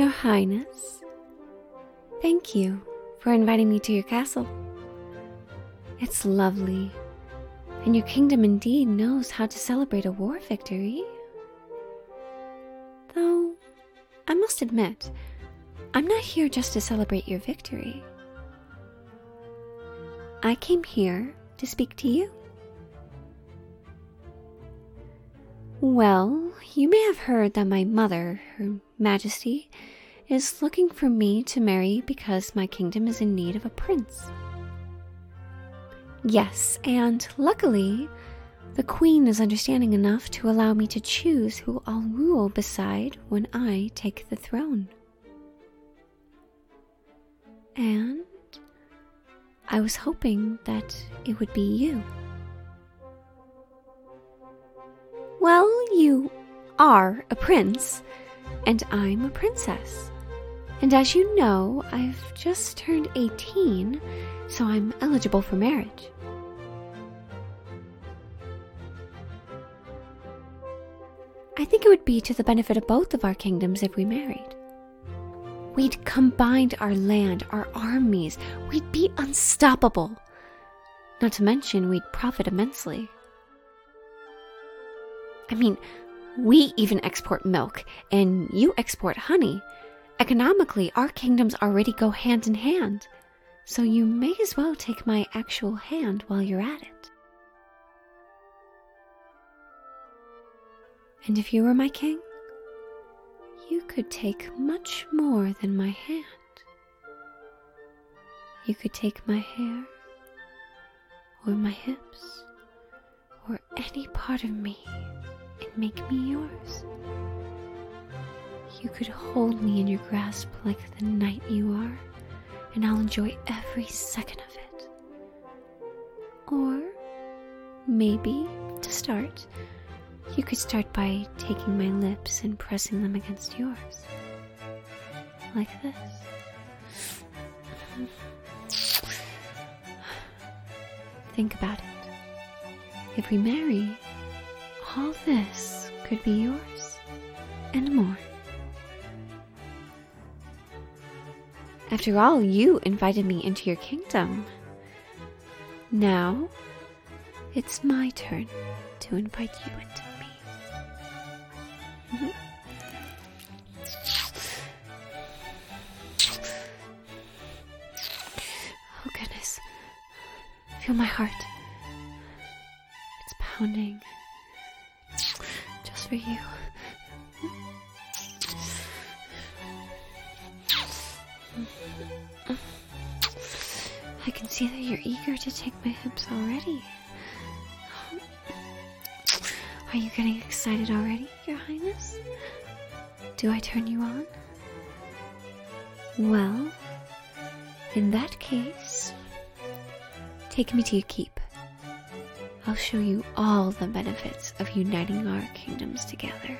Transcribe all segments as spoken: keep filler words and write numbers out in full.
Your Highness, thank you for inviting me to your castle. It's lovely, and your kingdom indeed knows how to celebrate a war victory. Though, I must admit, I'm not here just to celebrate your victory. I came here to speak to you. Well, you may have heard that my mother, Her Majesty, is looking for me to marry because my kingdom is in need of a prince. Yes, and luckily, the Queen is understanding enough to allow me to choose who I'll rule beside when I take the throne. And I was hoping that it would be you. Well, you are a prince, and I'm a princess. And as you know, I've just turned eighteen, so I'm eligible for marriage. I think it would be to the benefit of both of our kingdoms if we married. We'd combined our land, our armies. We'd be unstoppable. Not to mention, we'd profit immensely. I mean, we even export milk, and you export honey. Economically, our kingdoms already go hand in hand, so you may as well take my actual hand while you're at it. And if you were my king, you could take much more than my hand. You could take my hair, or my hips, or any part of me and make me yours. You could hold me in your grasp like the knight you are, and I'll enjoy every second of it. Or maybe, to start, you could start by taking my lips and pressing them against yours. Like this. Think about it. If we marry, all this could be yours, and more. After all, you invited me into your kingdom. Now, it's my turn to invite you into me. Mm-hmm. Oh goodness. Feel my heart. It's pounding. Just for you. I can see that you're eager to take my hips already. Are you getting excited already, Your Highness? Do I turn you on? Well, in that case, take me to your keep. I'll show you all the benefits of uniting our kingdoms together.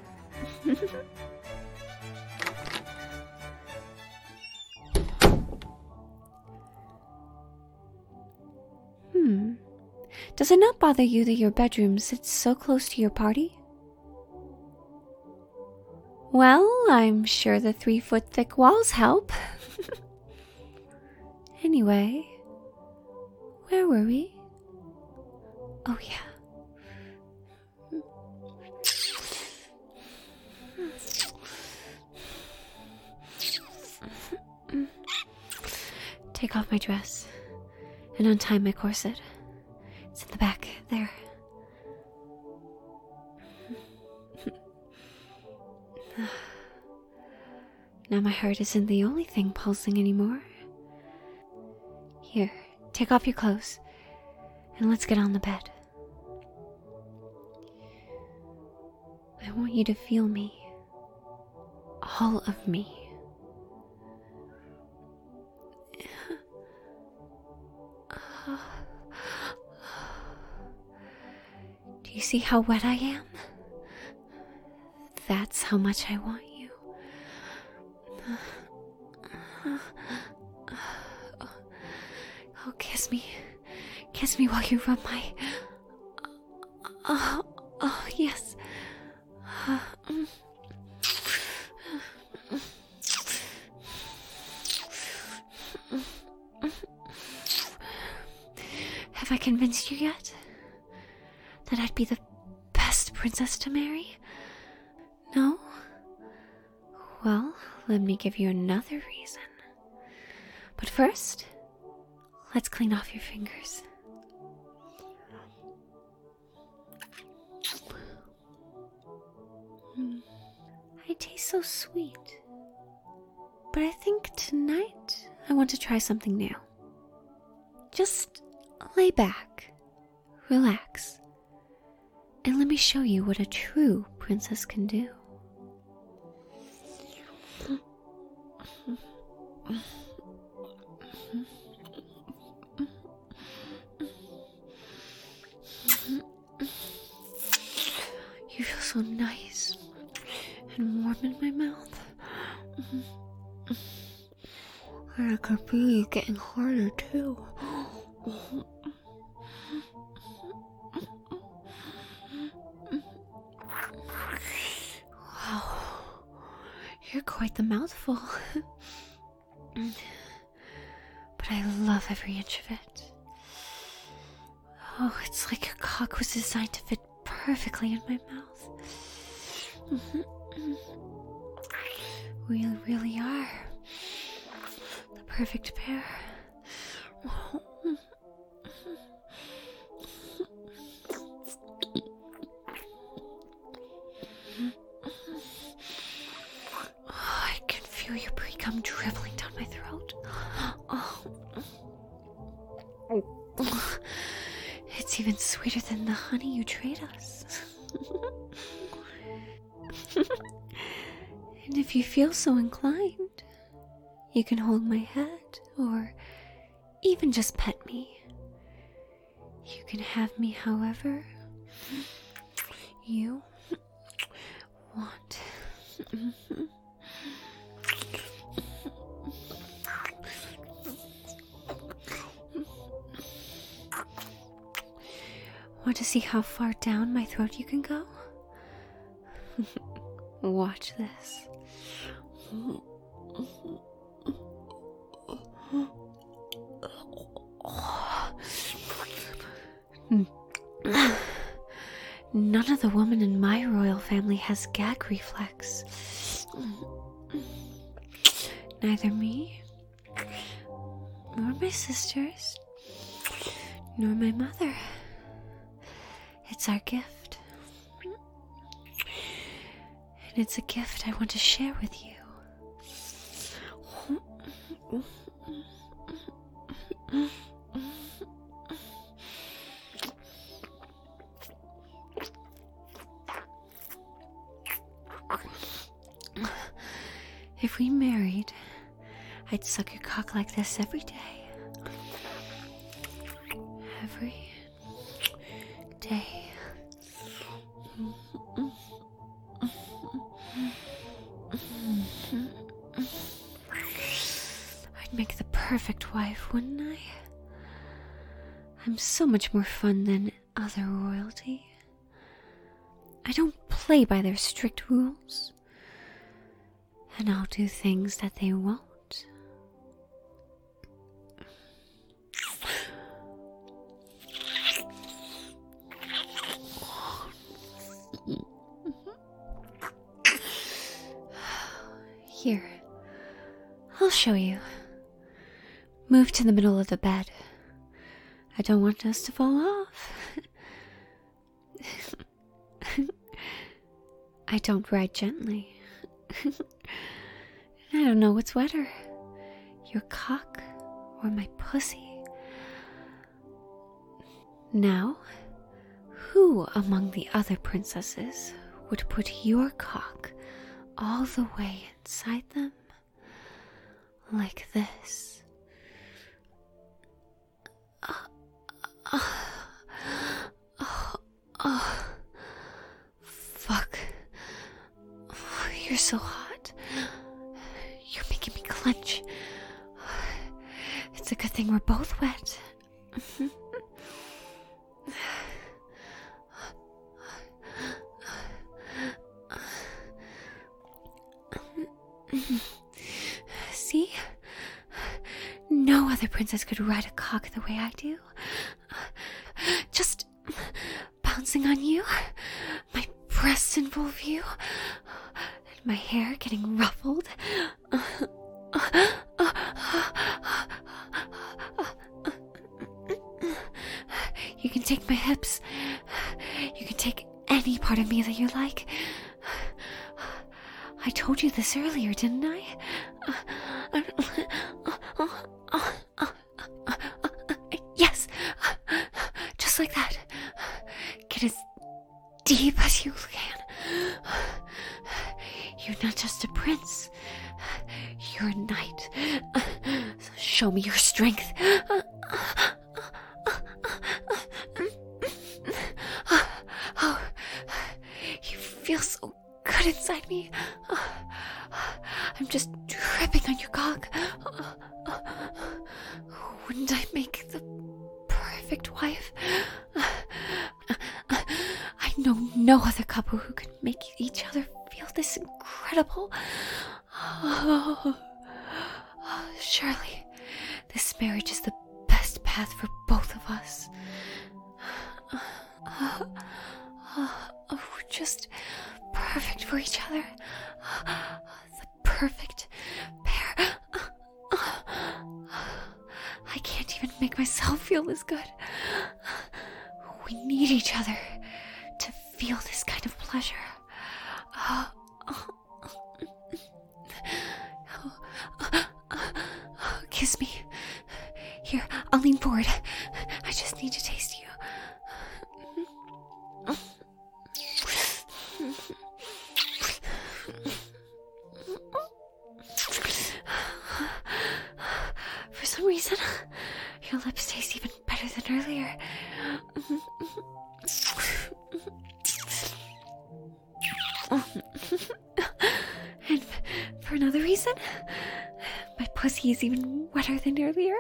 Hmm. Does it not bother you that your bedroom sits so close to your party? Well, I'm sure the three-foot-thick walls help. Anyway, where were we? Oh, yeah. Take off my dress and untie my corset. It's in the back, there. Now my heart isn't the only thing pulsing anymore. Here, take off your clothes, and let's get on the bed. I want you to feel me. All of me. Do you see how wet I am? That's how much I want you. Oh, kiss me. Kiss me while you rub my... Oh, oh yes. Have I convinced you yet? That I'd be the best princess to marry? No? Well, let me give you another reason. But first, let's clean off your fingers. Mm. I taste so sweet. But I think tonight I want to try something new. Just lay back, relax, and let me show you what a true princess can do. You feel so nice and warm in my mouth. And I can feel you getting harder too. Wow, you're quite the mouthful. But I love every inch of it. Oh, it's like your cock was designed to fit perfectly in my mouth. We really are the perfect pair. Oh, I can feel your pre-cum dribbling down my throat. Oh. It's even sweeter than the honey you trade us. And if you feel so inclined, you can hold my head or even just pet me. You can have me however you want. Want to see how far down my throat you can go? Watch this. None of the women in my royal family has gag reflex. Neither me, nor my sisters, nor my mother. It's our gift. And it's a gift I want to share with you. If we married, I'd suck your cock like this every day. Every day. I'd make the perfect wife, wouldn't I? I'm so much more fun than other royalty. I don't play by their strict rules. And I'll do things that they won't. Here, I'll show you. Move to the middle of the bed. I don't want us to fall off. I don't ride gently. I don't know what's wetter, your cock or my pussy. Now, who among the other princesses would put your cock all the way inside them? Like this. Oh, oh, oh, oh. Fuck. Oh, you're so hot. You're making me clench. It's a good thing we're both wet. See? No other princess could ride a cock the way I do. just bouncing on you, my breasts in full view, and my hair getting ruffled. You can take my hips. You can take any part of me that you like. I told you this earlier, didn't I? Yes, just like that. Get as deep as you can. You're not just a prince. You're a knight. So show me your strength. Oh, you feel so good inside me. I'm just dripping on your cock. Wouldn't I make the perfect wife? I know no other couple who could make each other feel this incredible. Oh, surely this marriage is the best path for both of us. Uh, uh, we're just perfect for each other. Uh, the perfect pair. Uh, I can't even make myself feel this good. We need each other to feel this kind of pleasure. Uh, Kiss me. Here, I'll lean forward. I just need to taste you. For some reason, your lips taste even better than earlier. And for another reason, my pussy is even wetter than earlier.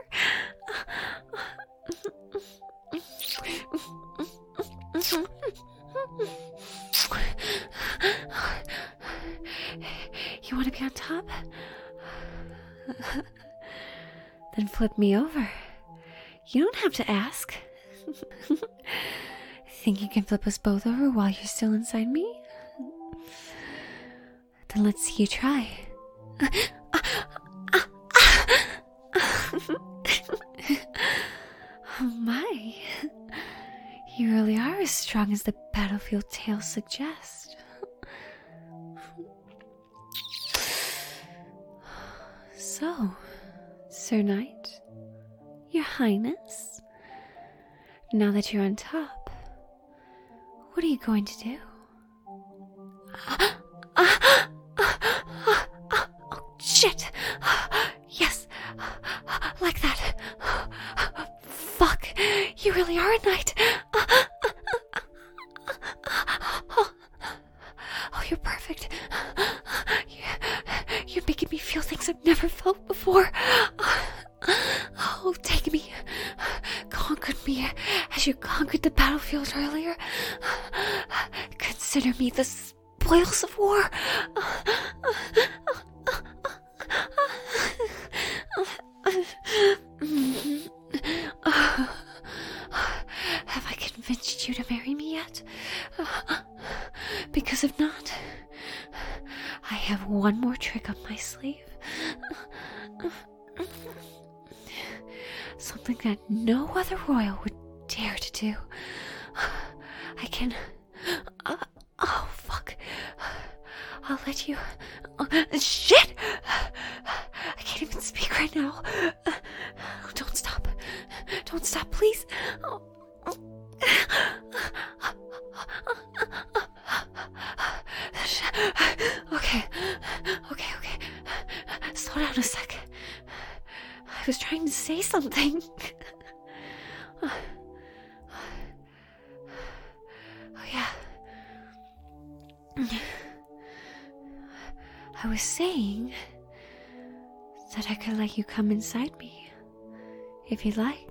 You want to be on top? Then flip me over. You don't have to ask. Think you can flip us both over while you're still inside me? Then let's see you try. Oh my. You really are as strong as the battlefield tales suggest. So, Sir Knight, Your Highness, now that you're on top, what are you going to do? Oh, shit! Yes, like that. Fuck, you really are a knight. Oh, you're perfect. You're making me feel things I've never felt before. Oh, take me. Conquer me as you conquered the battlefield earlier. Consider me the spoils of war. Have I convinced you to marry me yet? Because if not, I have one more trick up my sleeve. Something that no other royal would dare to do. I can... Uh, oh, fuck. I'll let you... Uh, shit! I can't even speak right now. Uh, don't stop. Don't stop, please. Oh. Okay. Okay, okay. Slow down a sec. I was trying to say something. Oh, yeah. I was saying that I could let you come inside me, if you'd like.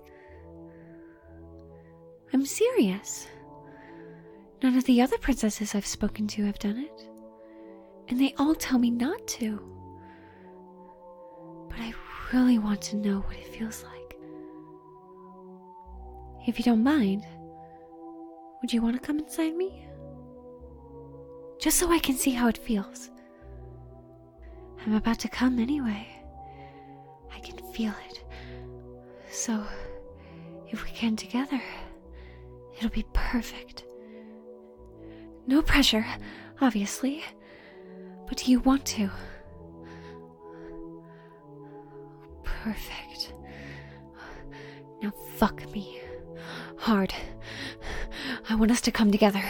I'm serious. None of the other princesses I've spoken to have done it, and they all tell me not to. But I really want to know what it feels like. If you don't mind, Would you want to come inside me? Just so I can see how it feels. I'm about to come anyway. I can feel it. So, if we can together, it'll be perfect. No pressure, obviously. But do you want to? Perfect. Now fuck me. Hard. I want us to come together.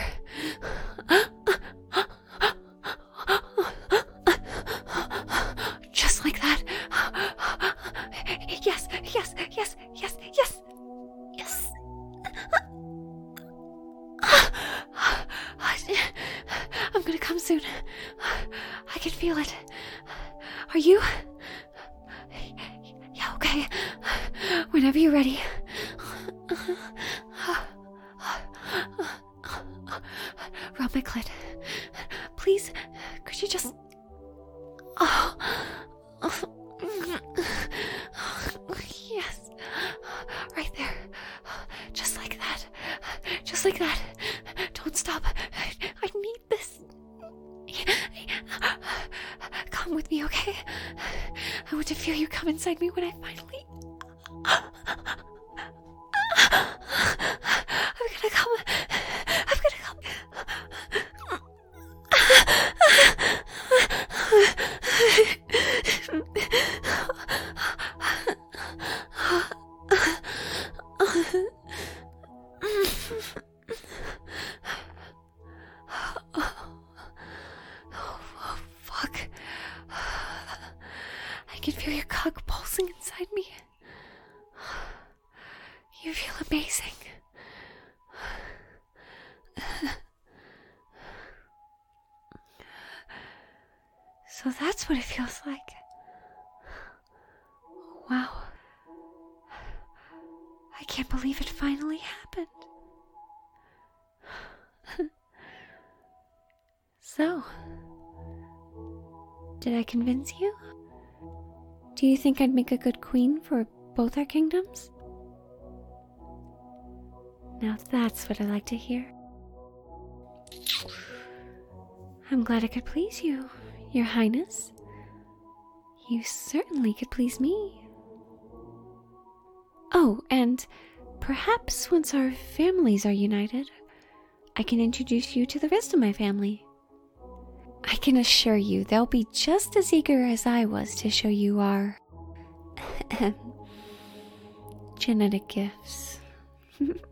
Just like that. Yes, yes, yes, yes, yes, yes. I'm gonna come soon. I can feel it. Are you? Yeah, okay. Whenever you're ready. Rub my clit. Please, could you just... Oh. Yes. Right there. Just like that. Just like that. Don't stop. I need this. Come with me, okay? I want to feel you come inside me when I finally... I'm gonna come. I'm gonna come. Oh, fuck. I can feel your cock pulsing inside me. You feel amazing. So that's what it feels like. Wow. I can't believe it finally happened. So, did I convince you? Do you think I'd make a good queen for both our kingdoms? Now that's what I like to hear. I'm glad I could please you, Your Highness. You certainly could please me. Oh, and perhaps once our families are united, I can introduce you to the rest of my family. I can assure you they'll be just as eager as I was to show you our genetic gifts.